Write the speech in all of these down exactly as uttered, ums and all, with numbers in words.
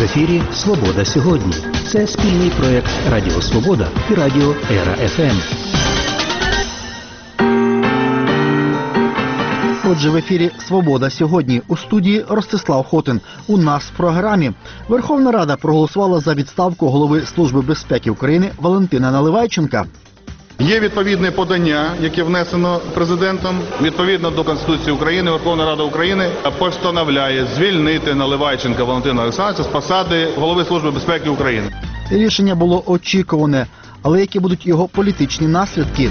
В ефірі «Свобода сьогодні». Це спільний проєкт Радіо Свобода і Радіо Ера-ФМ. Отже, в ефірі «Свобода сьогодні». У студії Ростислав Хотин. У нас в програмі. Верховна Рада проголосувала за відставку голови Служби безпеки України Валентина Наливайченка. Є відповідне подання, яке внесено президентом. Відповідно до Конституції України, Верховна Рада України постановляє звільнити Наливайченка Валентина Олександровича з посади голови Служби безпеки України. Рішення було очікуване, але які будуть його політичні наслідки?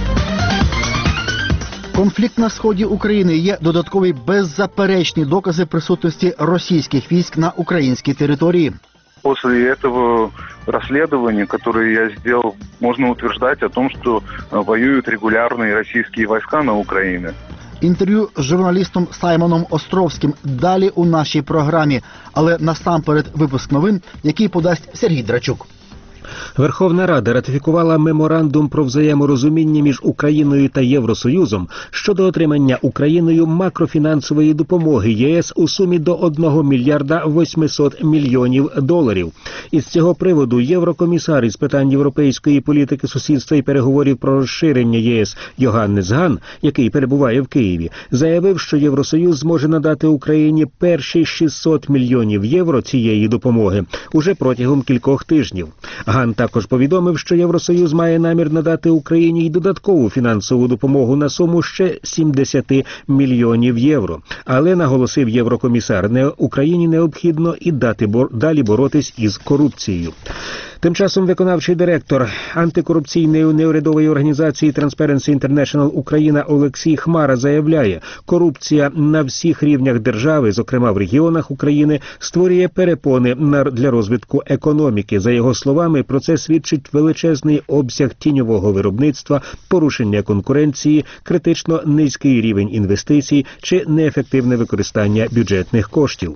Конфлікт на сході України є додаткові беззаперечні докази присутності російських військ на українській території. После этого расследования, которое я сделал, можно утверждать о том, что воюют регулярные российские войска на Украине. Інтерв'ю з журналістом Саймоном Островським далі у нашій програмі, але насамперед випуск новин, який подасть Сергій Драчук. Верховна Рада ратифікувала меморандум про взаєморозуміння між Україною та Євросоюзом щодо отримання Україною макрофінансової допомоги ЄС у сумі до одного мільярда восьмисот мільйонів доларів. Із цього приводу єврокомісар із питань європейської політики, сусідства і переговорів про розширення ЄС Йоганнес Ган, який перебуває в Києві, заявив, що Євросоюз зможе надати Україні перші шістсот мільйонів євро цієї допомоги уже протягом кількох тижнів. Ган також повідомив, що Євросоюз має намір надати Україні й додаткову фінансову допомогу на суму ще сімдесят мільйонів євро. Але, наголосив єврокомісар, не Україні необхідно і дати бор... далі боротись із корупцією. Тим часом виконавчий директор антикорупційної неурядової організації Transparency International Україна Олексій Хмара заявляє, корупція на всіх рівнях держави, зокрема в регіонах України, створює перепони для розвитку економіки. За його словами, про це свідчить величезний обсяг тіньового виробництва, порушення конкуренції, критично низький рівень інвестицій чи неефективне використання бюджетних коштів.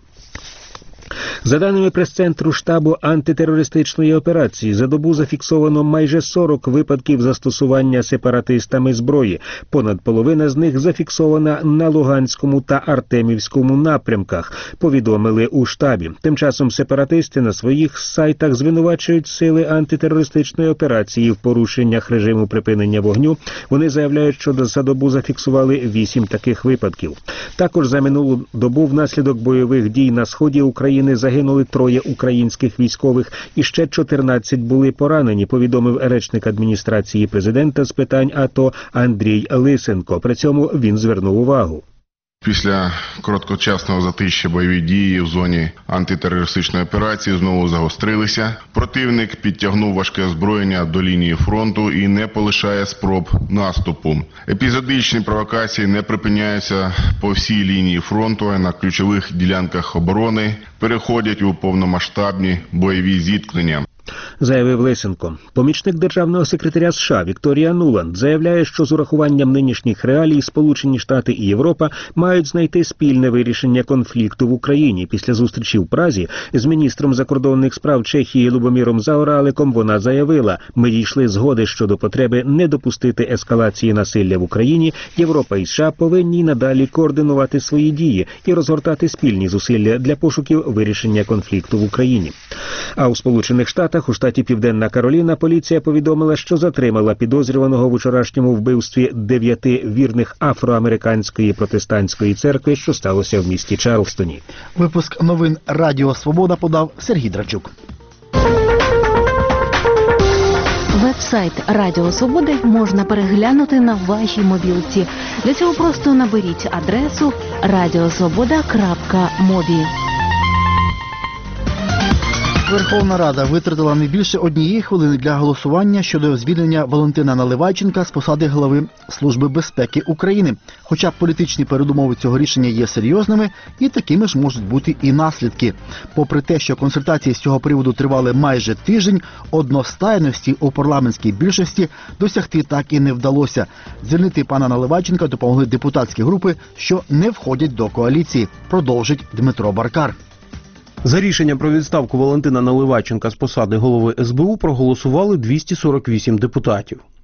За даними прес-центру штабу антитерористичної операції, за добу зафіксовано майже сорок випадків застосування сепаратистами зброї. Понад половина з них зафіксована на Луганському та Артемівському напрямках, повідомили у штабі. Тим часом сепаратисти на своїх сайтах звинувачують сили антитерористичної операції в порушеннях режиму припинення вогню. Вони заявляють, що за добу зафіксували вісім таких випадків. Також за минулу добу внаслідок бойових дій на сході України загинули троє українських військових і ще чотирнадцять були поранені, повідомив речник адміністрації президента з питань АТО Андрій Лисенко. При цьому він звернув увагу. Після короткочасного затища бойові дії в зоні антитерористичної операції знову загострилися. Противник підтягнув важке озброєння до лінії фронту і не полишає спроб наступу. Епізодичні провокації не припиняються по всій лінії фронту, а на ключових ділянках оборони переходять у повномасштабні бойові зіткнення, заявив Лисенко. Помічник державного секретаря США Вікторія Нуланд заявляє, що з урахуванням нинішніх реалій Сполучені Штати і Європа мають знайти спільне вирішення конфлікту в Україні. Після зустрічі в Празі з міністром закордонних справ Чехії Любоміром Заораликом вона заявила, ми дійшли згоди щодо потреби не допустити ескалації насилля в Україні. Європа і США повинні надалі координувати свої дії і розгортати спільні зусилля для пошуків вирішення конфлікту в Україні. А у Сполучених Штатах, у штаті Південна Кароліна, поліція повідомила, що затримала підозрюваного в учорашньому вбивстві дев'яти вірних афроамериканської протестантської церкви, що сталося в місті Чарлстоні. Випуск новин Радіо Свобода подав Сергій Драчук. Веб-сайт Радіо Свободи можна переглянути на вашій мобілці. Для цього просто наберіть адресу радіосвобода крапка мобі. Верховна Рада витратила не більше однієї хвилини для голосування щодо звільнення Валентина Наливайченка з посади голови Служби безпеки України. Хоча політичні передумови цього рішення є серйозними, і такими ж можуть бути і наслідки. Попри те, що консультації з цього приводу тривали майже тиждень, одностайності у парламентській більшості досягти так і не вдалося. Звільнити пана Наливайченка допомогли депутатські групи, що не входять до коаліції, продовжить Дмитро Баркар. За рішення про відставку Валентина Наливайченка з посади голови ес бе у проголосували двісті сорок вісім депутатів.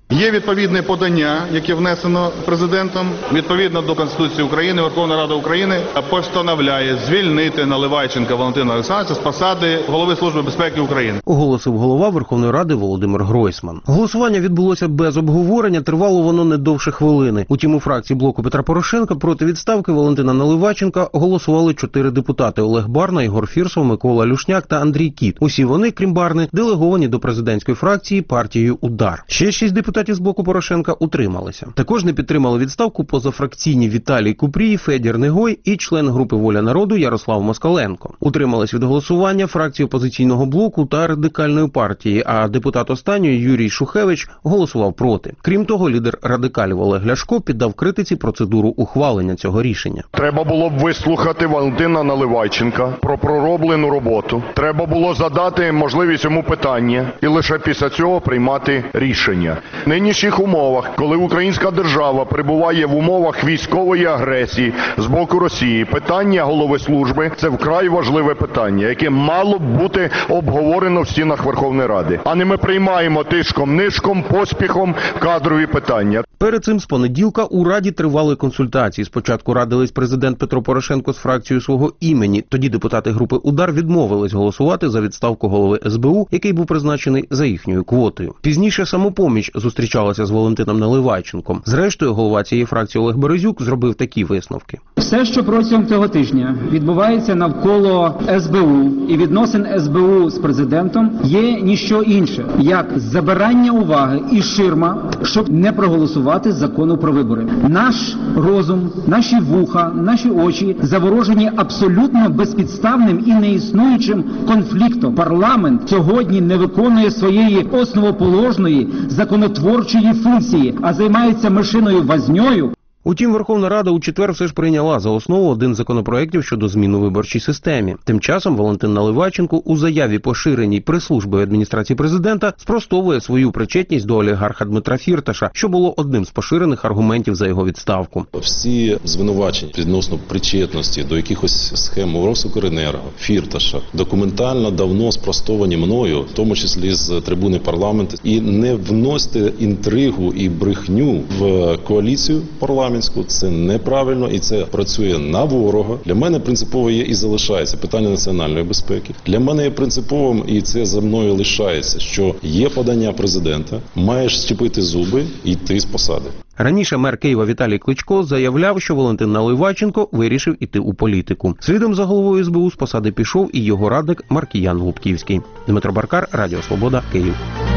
Є відповідне подання, яке внесено президентом. Відповідно до Конституції України, Верховна Рада України постановляє звільнити Наливайченка Валентина Олександровича з посади Голови Служби безпеки України. Оголосив голова Верховної Ради Володимир Гройсман. Голосування відбулося без обговорення, тривало воно не довше хвилини. Утім, у фракції блоку Петра Порошенка проти відставки Валентина Наливайченка голосували чотири депутати: Олег Барна, Ігор Фірсов, Микола Люшняк та Андрій Кіт. Усі вони, крім Барни, делеговані до президентської фракції партією «Удар». Ще шість депутатів з блоку Порошенка утрималися. Також не підтримали відставку позафракційні Віталій Купрій, Федір Негой і член групи «Воля народу» Ярослав Москаленко. Утримались від голосування фракції опозиційного блоку та радикальної партії, а депутат останньої Юрій Шухевич голосував проти. Крім того, лідер радикалів Олег Ляшко піддав критиці процедуру ухвалення цього рішення. Треба було б вислухати Валентина Наливайченка про пророблену роботу. Треба було задати можливість йому питання і лише після цього приймати рішення. В нинішніх умовах, коли українська держава перебуває в умовах військової агресії з боку Росії, питання голови служби – це вкрай важливе питання, яке мало б бути обговорено в стінах Верховної Ради. А не ми приймаємо тишком-нишком, поспіхом кадрові питання. Перед цим з понеділка у Раді тривали консультації. Спочатку радились президент Петро Порошенко з фракцією свого імені. Тоді депутати групи «Удар» відмовились голосувати за відставку голови ес бе у, який був призначений за їхньою квотою. Пізніше «Самопоміч» зустрічалася з Валентином Наливайченком. Зрештою, голова цієї фракції Олег Березюк зробив такі висновки. Все, що протягом цього тижня відбувається навколо ес бе у і відносин ес бе у з президентом, є ніщо інше, як забирання уваги і ширма, щоб не проголосувати закону про вибори. Наш розум, наші вуха, наші очі заворожені абсолютно безпідставним і неіснуючим конфліктом. Парламент сьогодні не виконує своєї основоположної законотворчої функції, а займається мишиною возньою. Утім, Верховна Рада у четвер все ж прийняла за основу один з законопроєктів щодо змін у виборчій системі. Тим часом Валентин Наливайченко у заяві, поширеній прес-службою адміністрації президента, спростовує свою причетність до олігарха Дмитра Фірташа, що було одним з поширених аргументів за його відставку. Всі звинувачення відносно причетності до якихось схем Росукренерго, Фірташа, документально давно спростовані мною, в тому числі з трибуни парламенту. І не вносьте інтригу і брехню в коаліцію парламенту. Це неправильно і це працює на ворога. Для мене принципово є і залишається питання національної безпеки. Для мене є принциповим, і це за мною лишається, що є подання президента, маєш щепити зуби і йти з посади. Раніше мер Києва Віталій Кличко заявляв, що Валентин Наливайченко вирішив іти у політику. Слідом за головою ес бе у з посади пішов і його радник Маркіян Лубківський. Дмитро Баркар, Радіо Свобода, Київ.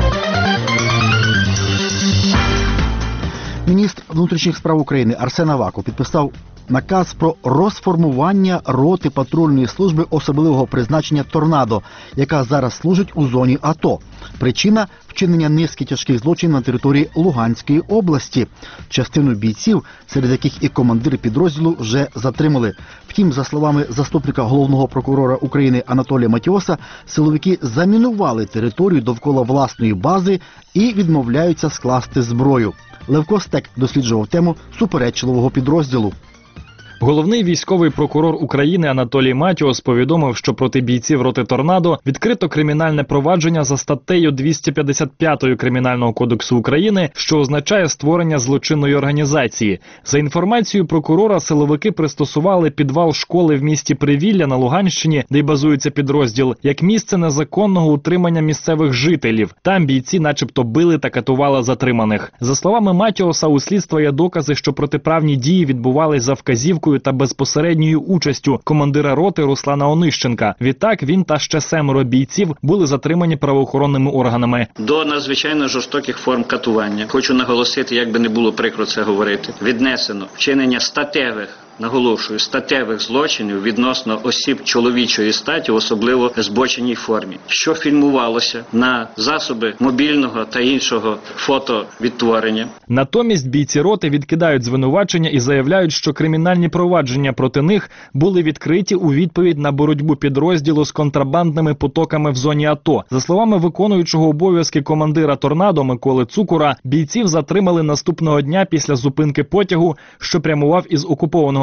Міністр внутрішніх справ України Арсен Аваков підписав наказ про розформування роти патрульної служби особливого призначення «Торнадо», яка зараз служить у зоні АТО. Причина – вчинення низки тяжких злочинів на території Луганської області. Частину бійців, серед яких і командир підрозділу, вже затримали. Втім, за словами заступника головного прокурора України Анатолія Матіоса, силовики замінували територію довкола власної бази і відмовляються скласти зброю. Левко Стек досліджував тему суперечливого підрозділу. Головний військовий прокурор України Анатолій Матіос повідомив, що проти бійців роти «Торнадо» відкрито кримінальне провадження за статтею двісті п'ятдесят п'ять Кримінального кодексу України, що означає створення злочинної організації. За інформацією прокурора, силовики пристосували підвал школи в місті Привілля на Луганщині, де й базується підрозділ, як місце незаконного утримання місцевих жителів. Там бійці начебто били та катували затриманих. За словами Матіоса, у слідства є докази, що протиправні дії відбувались за вказівкою та безпосередньою участю командира роти Руслана Онищенка. Відтак він та ще семеро бійців були затримані правоохоронними органами. До надзвичайно жорстоких форм катування, хочу наголосити, як би не було прикро це говорити, віднесено вчинення статевих, наголошую, статевих злочинів відносно осіб чоловічої статі, особливо в збоченій формі, що фільмувалося на засоби мобільного та іншого фотовідтворення. Натомість бійці роти відкидають звинувачення і заявляють, що кримінальні провадження проти них були відкриті у відповідь на боротьбу підрозділу з контрабандними потоками в зоні АТО. За словами виконуючого обов'язки командира «Торнадо» Миколи Цукура, бійців затримали наступного дня після зупинки потягу, що прямував із окупованого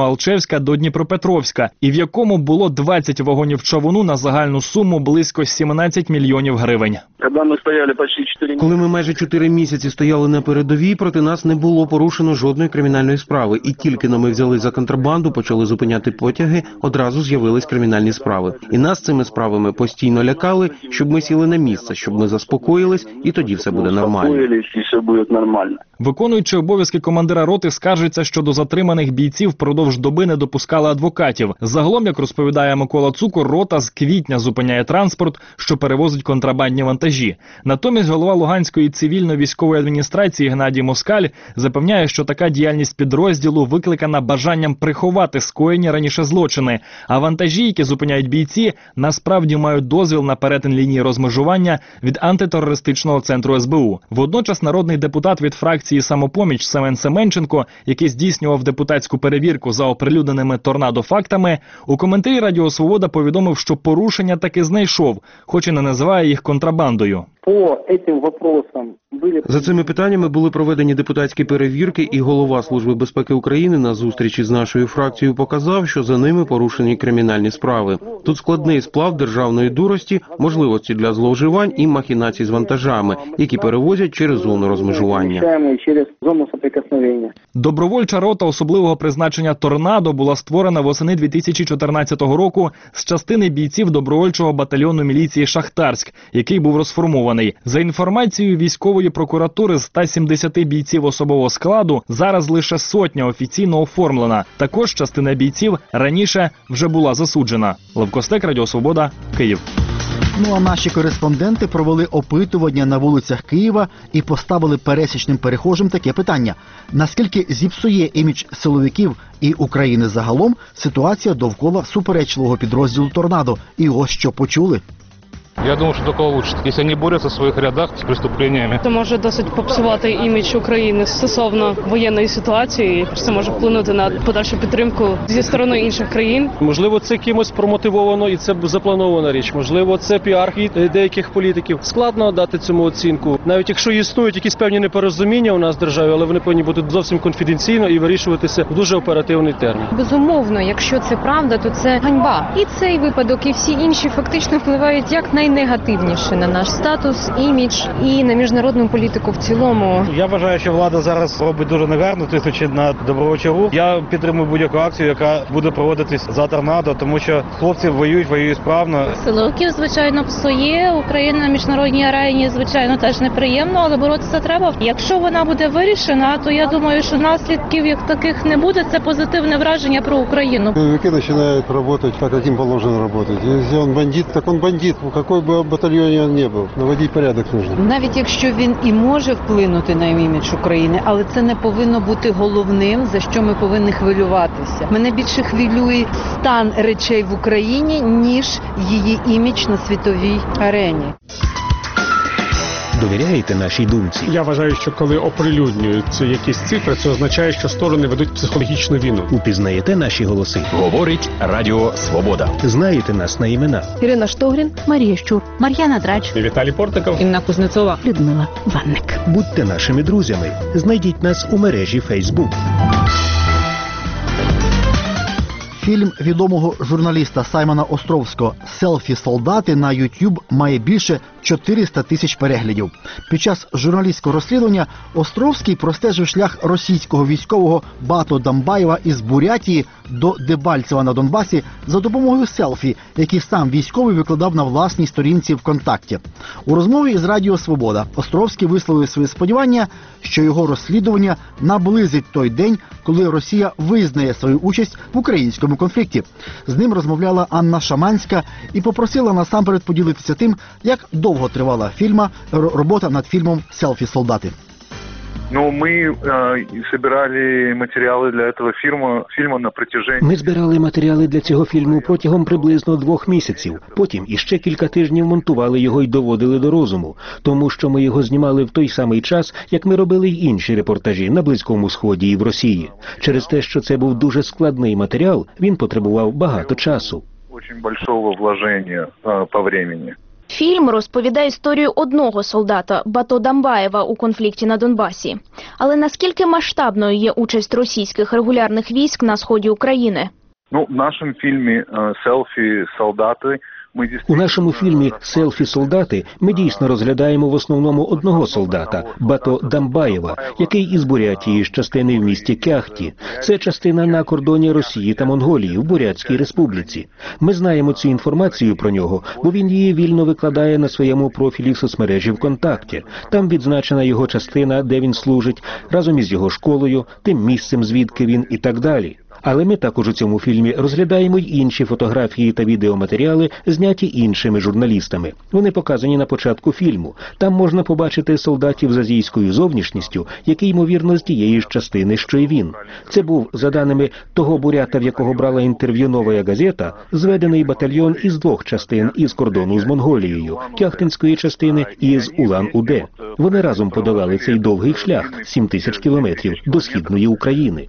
північного Алчевська до Дніпропетровська, і в якому було двадцять вагонів човуну на загальну суму близько сімнадцять мільйонів гривень. Коли ми майже чотири місяці стояли на передовій, проти нас не було порушено жодної кримінальної справи. І тільки но ми взяли за контрабанду, почали зупиняти потяги, одразу з'явились кримінальні справи. І нас цими справами постійно лякали, щоб ми сіли на місце, щоб ми заспокоїлись, і тоді все буде нормально. Виконуючи обов'язки командира роти, скаржиться, що до затриманих бійців впродовж доби не допускали адвокатів. Загалом, як розповідає Микола Цукор, рота з квітня зупиняє транспорт, що перевозить контрабандні вантажі. Натомість голова Луганської цивільно-військової адміністрації Геннадій Москаль запевняє, що така діяльність підрозділу викликана бажанням приховати скоєні раніше злочини, а вантажі, які зупиняють бійці, насправді мають дозвіл на перетин лінії розмежування від антитерористичного центру ес бе у. Водночас народний депутат від фракції «Самопоміч» Семен Семенченко, який здійснював депутатську перевірку за оприлюдненими торнадо-фактами, у коментарі Радіо Свобода повідомив, що порушення таки знайшов, хоч і не називає їх контрабандою. За цими питаннями були проведені депутатські перевірки, і голова Служби безпеки України на зустрічі з нашою фракцією показав, що за ними порушені кримінальні справи. Тут складний сплав державної дурості, можливості для зловживань і махінацій з вантажами, які перевозять через зону розмежування. Добровольча рота особливого призначення «Торнадо» була створена восени дві тисячі чотирнадцятого року з частини бійців добровольчого батальйону міліції «Шахтарськ», який був розформований. За інформацією військової прокуратури, з ста сімдесяти бійців особового складу зараз лише сотня офіційно оформлена. Також частина бійців раніше вже була засуджена. Левкостек, Радіо Свобода, Київ. Ну а наші кореспонденти провели опитування на вулицях Києва і поставили пересічним перехожим таке питання. Наскільки зіпсує імідж силовиків і України загалом ситуація довкола суперечливого підрозділу «Торнадо»? І ось що почули. Я думаю, що такого лучше, якщо вони борються в своїх рядах з преступленнями. Це може досить попсувати імідж України стосовно воєнної ситуації. Це може вплинути на подальшу підтримку зі сторони інших країн. Можливо, це кимось промотивовано і це запланована річ. Можливо, це піар від деяких політиків. Складно дати цьому оцінку. Навіть якщо існують якісь певні непорозуміння у нас в державі, але вони повинні бути зовсім конфіденційно і вирішуватися в дуже оперативний термін. Безумовно, якщо це правда, то це ганьба. І цей випадок, і всі інші фактично впливають як на найнегативніше на наш статус, імідж і на міжнародну політику в цілому. Я вважаю, що влада зараз робить дуже негарно, тиснучи на добровольчий рух. Я підтримую будь-яку акцію, яка буде проводитись за «Торнадо», тому що хлопці воюють, воюють справно. Силовиків, звичайно, псує. Україна на міжнародній арені, звичайно, теж неприємно, але боротися треба. Якщо вона буде вирішена, то я думаю, що наслідків як таких не буде. Це позитивне враження про Україну. Силовики починають працювати так, як їм положено працювати. Якщо він бандит, так він бандит. Який би в батальйоні він не був. Наводити порядок потрібно. Навіть якщо він і може вплинути на імідж України, але це не повинно бути головним, за що ми повинні хвилюватися. Мене більше хвилює стан речей в Україні, ніж її імідж на світовій арені. Довіряєте нашій думці? Я вважаю, що коли оприлюднюються якісь цифри, це означає, що сторони ведуть психологічну війну. Упізнаєте наші голоси? Говорить Радіо Свобода. Знаєте нас на імена? Ірина Штогрін, Марія Щур, Мар'яна Драч, Віталій Портников, Інна Кузнецова, Людмила Ванник. Будьте нашими друзями. Знайдіть нас у мережі Фейсбук. Фільм відомого журналіста Саймона Островського «Селфі-солдати» на YouTube має більше чотириста тисяч переглядів. Під час журналістського розслідування Островський простежив шлях російського військового Бато Дамбаєва із Бурятії до Дебальцева на Донбасі за допомогою селфі, які сам військовий викладав на власній сторінці ВКонтакті. У розмові із Радіо Свобода Островський висловив свої сподівання, що його розслідування наблизить той день, коли Росія визнає свою участь в українському конфлікті. З ним розмовляла Анна Шаманська і попросила насамперед поділитися тим, як довго тривала фільма робота над фільмом «Селфі-солдати». Ну, мы э, собирали материалы для этого фильма, фильма на протяжении... Ми збирали матеріали для цього фільму протягом приблизно двох місяців. Потім іще кілька тижнів монтували його і доводили до розуму. Тому що ми його знімали в той самий час, як ми робили й інші репортажі на Близькому Сході і в Росії. Через те, що це був дуже складний матеріал, він потребував багато часу. Очень большого вложения э, по времени. Фільм розповідає історію одного солдата – Бато Дамбаєва у конфлікті на Донбасі. Але наскільки масштабною є участь російських регулярних військ на сході України? Ну, в нашому фільмі «Селфі солдати» У нашому фільмі «Селфі-солдати» ми дійсно розглядаємо в основному одного солдата – Бато Дамбаєва, який із Бурятії з частини в місті Кяхті. Це частина на кордоні Росії та Монголії в Бурятській республіці. Ми знаємо цю інформацію про нього, бо він її вільно викладає на своєму профілі в соцмережі ВКонтакті. Там відзначена його частина, де він служить, разом із його школою, тим місцем, звідки він і так далі. Але ми також у цьому фільмі розглядаємо й інші фотографії та відеоматеріали, зняті іншими журналістами. Вони показані на початку фільму. Там можна побачити солдатів з азійською зовнішністю, які, ймовірно, з тієї ж частини, що й він. Це був, за даними того бурята, в якого брала інтерв'ю «Новая газета», зведений батальйон із двох частин із кордону з Монголією, Кяхтинської частини і з Улан-Уде. Вони разом подолали цей довгий шлях – сім тисяч кілометрів до східної України.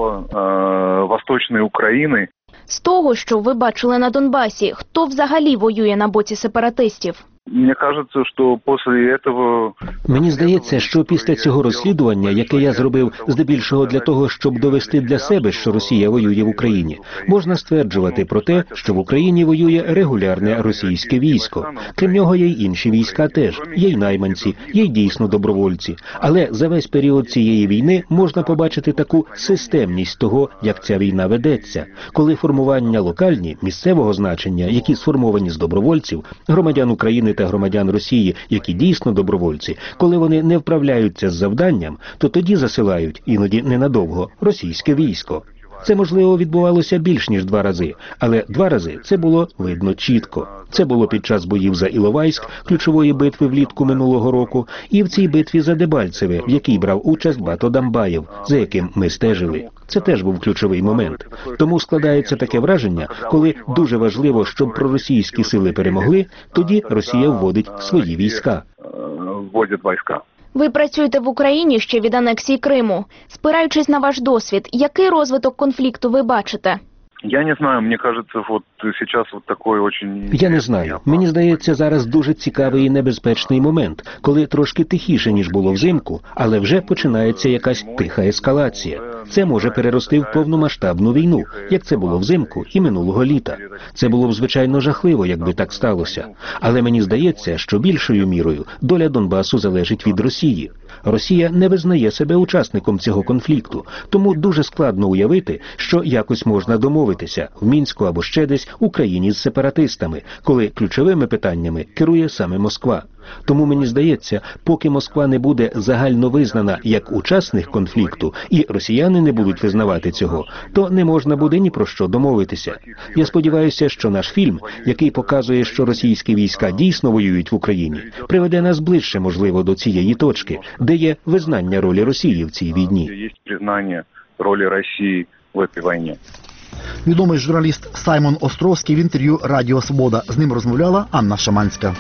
Восточної України. З того, що ви бачили на Донбасі, хто взагалі воює на боці сепаратистів? Мені кажеться, що після цього... Мені здається, що після цього розслідування, яке я зробив здебільшого для того, щоб довести для себе, що Росія воює в Україні, можна стверджувати про те, що в Україні воює регулярне російське військо. Крім нього є й інші війська теж. Є й найманці, є й дійсно добровольці. Але за весь період цієї війни можна побачити таку системність того, як ця війна ведеться. Коли формування локальні, місцевого значення, які сформовані з добровольців, громадян України та громадян Росії, які дійсно добровольці, коли вони не вправляються з завданням, то тоді засилають, іноді ненадовго, російське військо. Це, можливо, відбувалося більш ніж два рази, але два рази це було видно чітко. Це було під час боїв за Іловайськ, ключової битви влітку минулого року, і в цій битві за Дебальцеве, в якій брав участь Бато Дамбаєв, за яким ми стежили. Це теж був ключовий момент. Тому складається таке враження, коли дуже важливо, щоб проросійські сили перемогли, тоді Росія вводить свої війська. Вводять війська. Ви працюєте в Україні ще від анексії Криму. Спираючись на ваш досвід, який розвиток конфлікту ви бачите? Я не знаю, мені кажеться, вот сейчас вот такой очень... Я не знаю. Мені здається, зараз дуже цікавий і небезпечний момент, коли трошки тихіше, ніж було взимку, але вже починається якась тиха ескалація. Це може перерости в повномасштабну війну, як це було взимку і минулого літа. Це було б, звичайно, жахливо, якби так сталося. Але мені здається, що більшою мірою доля Донбасу залежить від Росії. Росія не визнає себе учасником цього конфлікту, тому дуже складно уявити, що якось можна домовитися в Мінську або ще десь Україні з сепаратистами, коли ключовими питаннями керує саме Москва. Тому мені здається, поки Москва не буде загально визнана як учасник конфлікту і росіяни не будуть визнавати цього, то не можна буде ні про що домовитися. Я сподіваюся, що наш фільм, який показує, що російські війська дійсно воюють в Україні, приведе нас ближче, можливо, до цієї точки, де є визнання ролі Росії в цій війні. Є визнання ролі Росії в цій війні. Відомий журналіст Саймон Островський в інтерв'ю «Радіо Свобода». З ним розмовляла Анна Шаманська.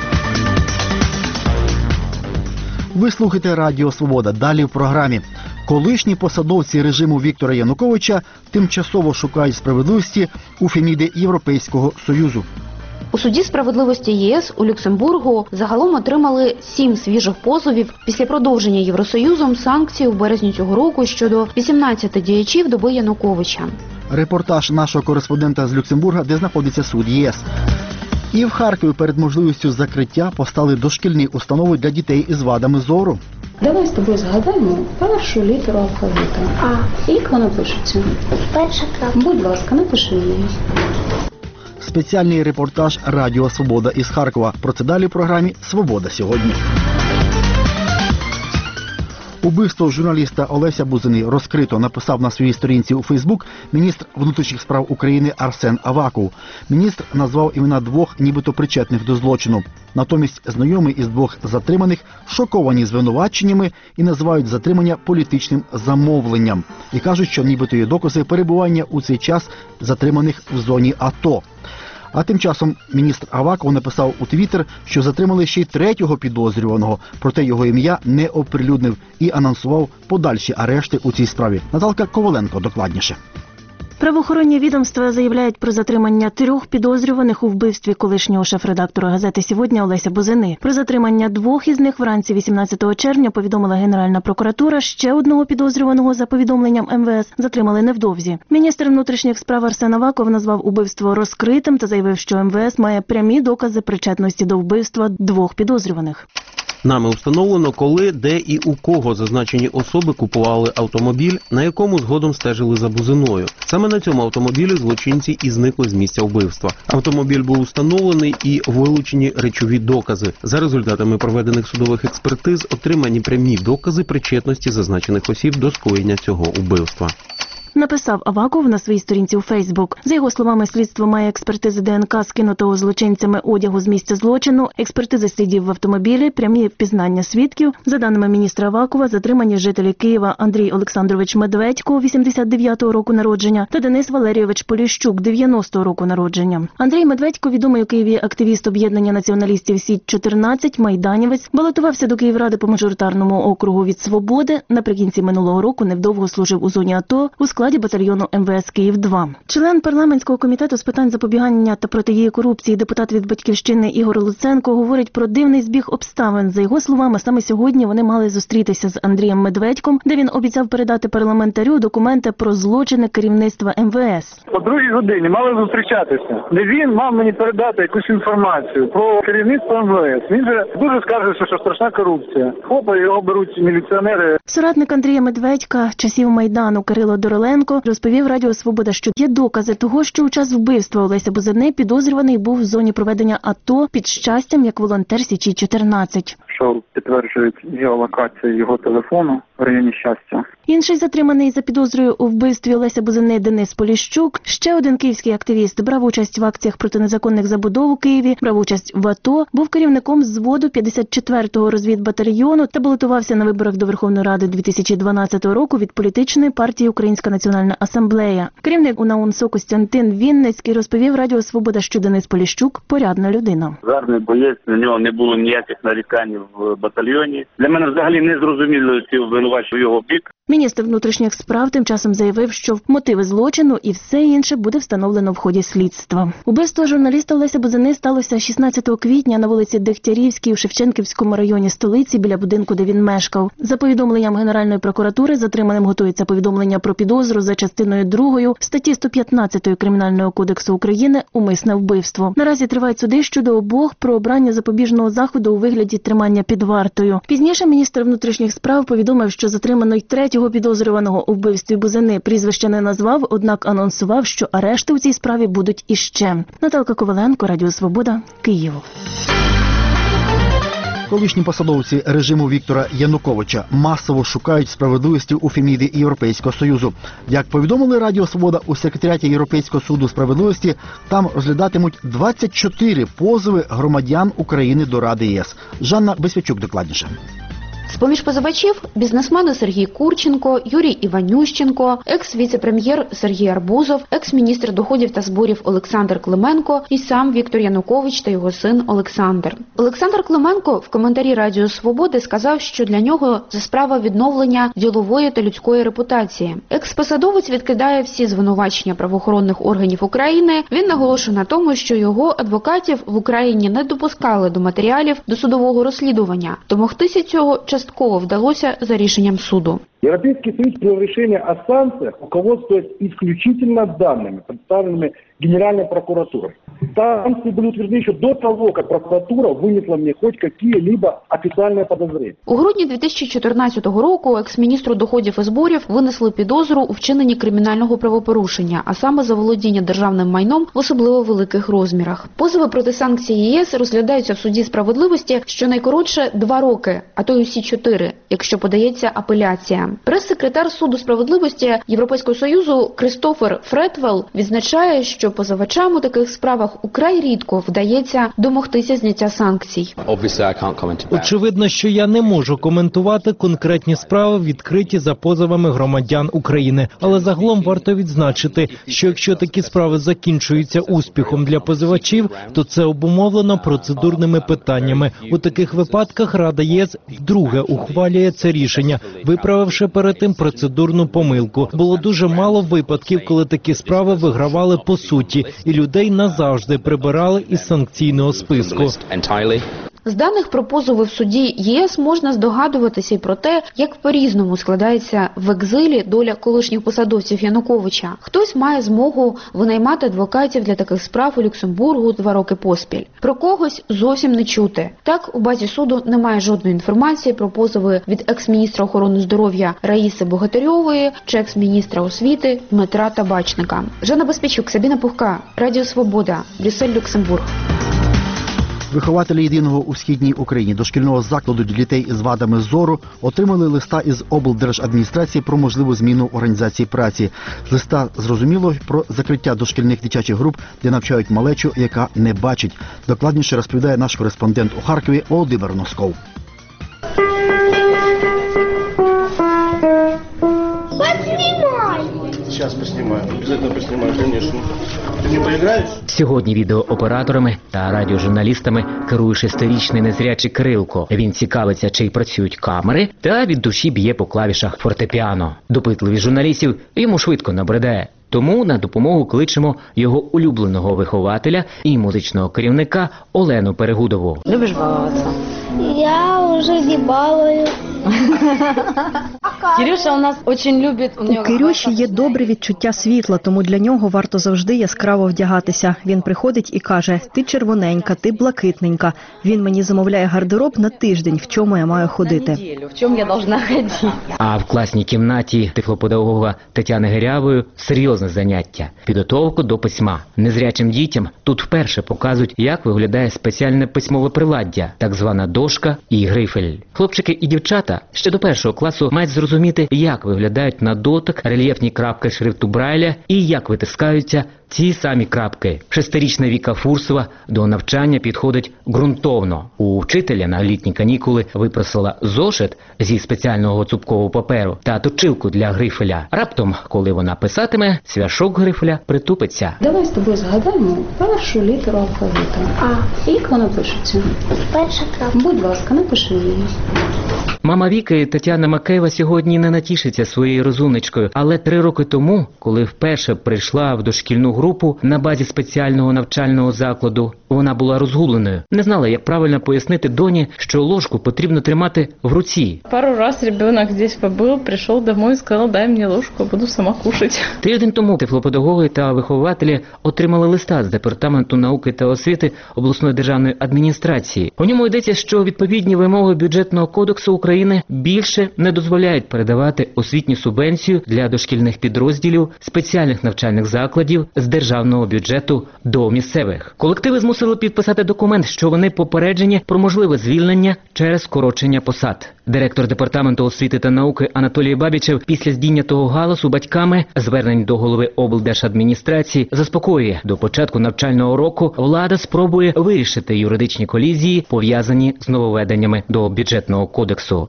Ви слухаєте Радіо Свобода. Далі в програмі. Колишні посадовці режиму Віктора Януковича тимчасово шукають справедливості у Феміди Європейського Союзу. У суді справедливості ЄС у Люксембургу загалом отримали сім свіжих позовів після продовження Євросоюзом санкцій у березні цього року щодо вісімнадцяти діячів доби Януковича. Репортаж нашого кореспондента з Люксембурга, де знаходиться суд ЄС. І в Харкові перед можливістю закриття постали дошкільні установи для дітей із вадами зору. Давай з тобою згадаємо першу літеру алфавіту. А. Як вона пишеться? Перша крапка. Будь ласка, напиши її. Спеціальний репортаж Радіо Свобода із Харкова. Про це далі в програмі «Свобода сьогодні». Убивство журналіста Олеся Бузини розкрито, написав на своїй сторінці у Фейсбук міністр внутрішніх справ України Арсен Аваков. Міністр назвав імена двох нібито причетних до злочину. Натомість знайомі із двох затриманих шоковані звинуваченнями і називають затримання політичним замовленням. І кажуть, що нібито є докази перебування у цей час затриманих в зоні АТО. А тим часом міністр Аваков написав у Твіттер, що затримали ще й третього підозрюваного, проте його ім'я не оприлюднив і анонсував подальші арешти у цій справі. Наталка Коваленко докладніше. Правоохоронні відомства заявляють про затримання трьох підозрюваних у вбивстві колишнього шеф-редактора газети «Сьогодні» Олеся Бузини. Про затримання двох із них вранці вісімнадцятого червня повідомила Генеральна прокуратура. Ще одного підозрюваного за повідомленням ем ве ес затримали невдовзі. Міністр внутрішніх справ Арсен Аваков назвав убивство розкритим та заявив, що ем ве ес має прямі докази причетності до вбивства двох підозрюваних. Нами встановлено, коли, де і у кого зазначені особи купували автомобіль, на якому згодом стежили за Бузиною. Саме на цьому автомобілі злочинці і зникли з місця вбивства. Автомобіль був встановлений і вилучені речові докази. За результатами проведених судових експертиз отримані прямі докази причетності зазначених осіб до скоєння цього вбивства. Написав Аваков на своїй сторінці у Фейсбук. За його словами, слідство має експертизи де ен ка скинутого злочинцями одягу з місця злочину, експертизи слідів в автомобілі, прямі впізнання свідків. За даними міністра Авакова, затримані жителі Києва Андрій Олександрович Медведько, вісімдесят дев'ятого року народження, та Денис Валерійович Поліщук, дев'яностого року народження. Андрій Медведько, відомий у Києві активіст об'єднання націоналістів Січ чотирнадцять, майданівець, балотувався до Київради по мажоритарному округу від «Свободи». Наприкінці минулого року невдовго служив у зоні АТО у складі батальйону ем ве ес Київ-два. Член парламентського комітету з питань запобігання та протидії корупції, депутат від «Батьківщини» Ігор Луценко говорить про дивний збіг обставин. За його словами, саме сьогодні вони мали зустрітися з Андрієм Медведьком, де він обіцяв передати парламентарю документи про злочини керівництва ем ве ес. О другій годині мали зустрічатися, де він мав мені передати якусь інформацію про керівництво ем ве ес. Він же дуже скаржився, що страшна корупція. Хопа, його беруть міліціонери. Соратник Андрія Медведька часів Майдану Кирило Дороленко розповів Радіо Свобода, що є докази того, що у час вбивства Олеся Бузини підозрюваний був в зоні проведення АТО під Щастям як волонтер Січі чотирнадцять. Що підтверджують геолокацію його телефону в районі Щастя. Інший затриманий за підозрою у вбивстві Олеся Бузини Денис Поліщук, ще один київський активіст, брав участь в акціях проти незаконних забудов у Києві, брав участь в АТО, був керівником зводу п'ятдесят четвертого розвідбатальйону та балотувався на виборах до Верховної Ради дві тисячі дванадцятого року від політичної партії Українська національна асамблея. Керівник УНАУНСО Костянтин Вінницький розповів Радіо Свобода, що Денис Поліщук – порядна людина. Гарний боєць, на нього не було ніяких нарікань в батальйоні. Для мене взагалі не зрозуміло ці обвинувачення в його бік. Міністр внутрішніх справ тим часом заявив, що мотиви злочину і все інше буде встановлено в ході слідства. Убивство журналіста Олеся Бузини сталося шістнадцятого квітня на вулиці Дегтярівській у Шевченківському районі столиці біля будинку, де він мешкав. За повідомленням Генеральної прокуратури, затриманим готується повідомлення про підозру за частиною другою статті сто п'ятнадцять Кримінального кодексу України «Умисне вбивство». Наразі тривають суди щодо обох про обрання запобіжного заходу у вигляді тримання під вартою. Пізніше міністр внутрішніх справ повідомив, що затримано й третього підозрюваного у вбивстві Бузини прізвище не назвав, однак анонсував, що арешти у цій справі будуть іще. Наталка Коваленко, Радіо Свобода, Київ. Колишні посадовці режиму Віктора Януковича масово шукають справедливості у Феміді Європейського Союзу. Як повідомили Радіо Свобода у секретаріаті Європейського суду справедливості, там розглядатимуть двадцять чотири позови громадян України до Ради ЄС. Жанна Бесвячук докладніше. З-поміж позивачів – бізнесмени Сергій Курченко, Юрій Іванющенко, екс-віце-прем'єр Сергій Арбузов, екс-міністр доходів та зборів Олександр Клименко і сам Віктор Янукович та його син Олександр. Олександр Клименко в коментарі Радіо Свободи сказав, що для нього це справа відновлення ділової та людської репутації. Екс-посадовець відкидає всі звинувачення правоохоронних органів України. Він наголошує на тому, що його адвокатів в Україні не допускали до матеріалів досудового розслідування. Домогтися цього частково вдалося за рішенням суду. Европейский Союз принял решение о санкциях, руководствуясь исключительно данными, представленными Генеральной прокуратурой. Санкции были утверждены еще до того, как прокуратура вынесла мне хоть какие-либо официальные подозрения. У грудні дві тисячі чотирнадцятого року екс-міністру доходів і зборів винесли підозру у вчиненні кримінального правопорушення, а саме за володіння державним майном в особливо великих розмірах. Позови проти санкцій ЄС розглядаються в суді справедливості щонайкоротше два роки, а то й усі чотири, якщо подається апеляція. Прес-секретар суду справедливості Європейського Союзу Крістофер Фретвелл відзначає, що позивачам у таких справах украй рідко вдається домогтися зняття санкцій. Очевидно, що я не можу коментувати конкретні справи, відкриті за позовами громадян України. Але загалом варто відзначити, що якщо такі справи закінчуються успіхом для позивачів, то це обумовлено процедурними питаннями. У таких випадках Рада ЄС вдруге ухвалює це рішення, виправивши лише перед тим процедурну помилку. Було дуже мало випадків, коли такі справи вигравали по суті, і людей назавжди прибирали із санкційного списку. З даних про позови в суді ЄС можна здогадуватися й про те, як по-різному складається в екзилі доля колишніх посадовців Януковича. Хтось має змогу винаймати адвокатів для таких справ у Люксембургу два роки поспіль. Про когось зовсім не чути. Так, у базі суду немає жодної інформації про позови від екс-міністра охорони здоров'я Раїси Богатирьової чи екс-міністра освіти Дмитра Табачника. Жанна Безпечук, Сабіна Пухка, Радіо Свобода, Брюссель, Люксембург. Вихователі єдиного у східній Україні дошкільного закладу для дітей із вадами зору отримали листа із облдержадміністрації про можливу зміну організації праці. З листа зрозуміло про закриття дошкільних дитячих груп, де навчають малечу, яка не бачить. Докладніше розповідає наш кореспондент у Харкові Володимир Носков. Сейчас поснимаем. Обязательно поснимаем, конечно. Ты не поиграешь? Сьогодні відеооператорами та радіожурналістами керує шестирічний незрячий Кирилко. Він цікавиться, чи працюють камери, та від душі б'є по клавішах фортепіано. Допитливість журналістів йому швидко набридає. Тому на допомогу кличемо його улюбленого вихователя і музичного керівника Олену Перегудову. Любиш балуватися? Я уже не балую. Кирюша у нас дуже любить. У Кирюші є добре відчуття світла, тому для нього варто завжди яскраво вдягатися. Він приходить і каже: ти червоненька, ти блакитненька. Він мені замовляє гардероб на тиждень, в чому я маю ходити. На неділю, в чому я должна ходити. А в класній кімнаті тифлопедагога Тетяни Гирявої серйозне заняття – підготовка до письма. Незрячим дітям тут вперше показують, як виглядає спеціальне письмове приладдя, так звана дошка і грифель. Хлопчики і дівчата ще до першого класу мають зрозуміти, як виглядають на дотик рельєфні крапки шрифту Брайля і як витискаються ці самі крапки. Шестирічна Віка Фурсова до навчання підходить ґрунтовно. У вчителя на літні канікули випросила зошит зі спеціального цупкового паперу та точилку для грифеля. Раптом, коли вона писатиме, цвяшок грифеля притупиться. Давай з тобою згадаємо першу літеру алфавіту. А, як вона пишеться? Перша крапка. Будь ласка, напиши її. Мама Віки Тетяна Макеєва сьогодні не натішиться своєю розумничкою, але три роки тому, коли вперше прийшла в дошкільну групу на базі спеціального навчального закладу, вона була розгубленою. Не знала, як правильно пояснити доні, що ложку потрібно тримати в руці. Пару раз ребенок здесь побыл, пришел домой и сказал: дай мне ложку, буду сама кушать. Тиждень тому тифлопедагоги та вихователі отримали листа з Департаменту науки та освіти обласної державної адміністрації. У ньому йдеться, що відповідні вимоги бюджетного кодексу України більше не дозволяють передавати освітню субвенцію для дошкільних підрозділів спеціальних навчальних закладів з державного бюджету до місцевих. Колективи змусили підписати документ, що вони попереджені про можливе звільнення через скорочення посад. Директор Департаменту освіти та науки Анатолій Бабічев після здійнятого галасу батьками звернень до голови облдержадміністрації заспокоює: до початку навчального року влада спробує вирішити юридичні колізії, пов'язані з нововведеннями до бюджетного кодексу.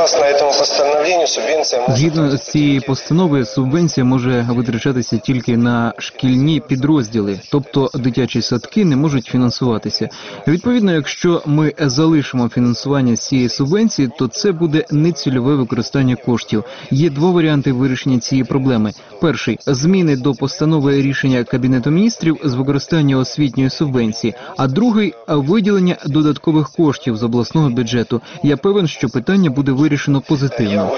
Згідно з цією постановою, субвенція може витрачатися тільки на шкільні підрозділи, тобто дитячі садки не можуть фінансуватися. Відповідно, якщо ми залишимо фінансування з цієї субвенції, то це буде нецільове використання коштів. Є два варіанти вирішення цієї проблеми. Перший – зміни до постанови рішення Кабінету міністрів з використання освітньої субвенції, а другий – виділення додаткових коштів з обласного бюджету. Я певен, що питання буде вирішено позитивно.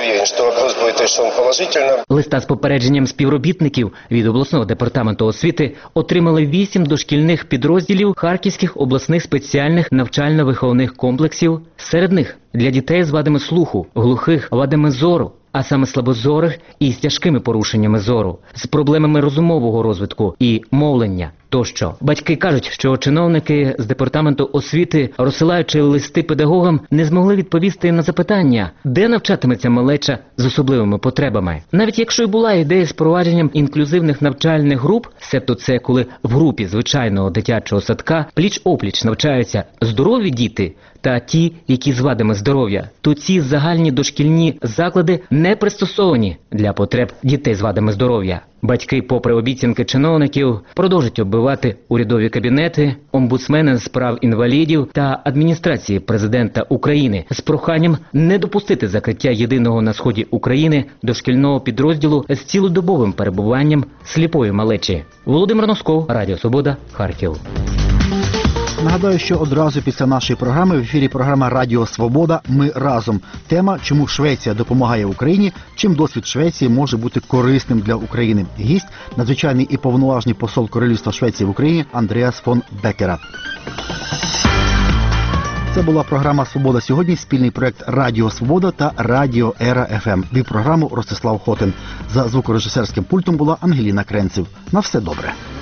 Листа з попередженням співробітників від обласного департаменту освіти отримали вісім дошкільних підрозділів Харківських обласних спеціальних навчально-виховних комплексів. Серед них для дітей з вадами слуху, глухих, вадами зору, а саме слабозорих і з тяжкими порушеннями зору, з проблемами розумового розвитку і мовлення тощо. Батьки кажуть, що чиновники з департаменту освіти, розсилаючи листи педагогам, не змогли відповісти на запитання, де навчатиметься малеча з особливими потребами. Навіть якщо й була ідея з провадженням інклюзивних навчальних груп, себто це коли в групі звичайного дитячого садка пліч-опліч навчаються здорові діти та ті, які з вадами здоров'я, то ці загальні дошкільні заклади не пристосовані для потреб дітей з вадами здоров'я. Батьки, попри обіцянки чиновників, продовжують оббивати урядові кабінети, омбудсмени з прав інвалідів та адміністрації президента України з проханням не допустити закриття єдиного на сході України дошкільного підрозділу з цілодобовим перебуванням сліпої малечі. Володимир Носков, Радіо Свобода, Харків. Нагадаю, що одразу після нашої програми в ефірі програма «Радіо Свобода. Ми разом». Тема «Чому Швеція допомагає Україні? Чим досвід Швеції може бути корисним для України?» Гість – надзвичайний і повноважний посол Королівства Швеції в Україні Андреас фон Беккера. Це була програма «Свобода сьогодні», спільний проект «Радіо Свобода» та «Радіо Ера еф ем». Вів програму Ростислав Хотин. За звукорежисерським пультом була Ангеліна Кренців. На все добре.